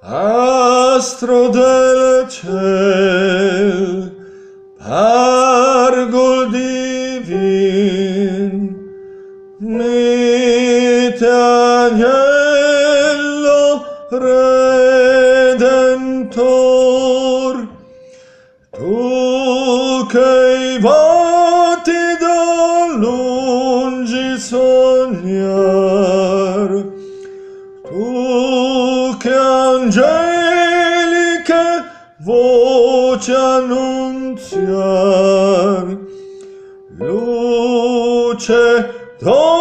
Astro del ciel, pargol divin, mite agnello redentor, tu che i voti da lungi sognar, tu che angeliche voce annunziar, luce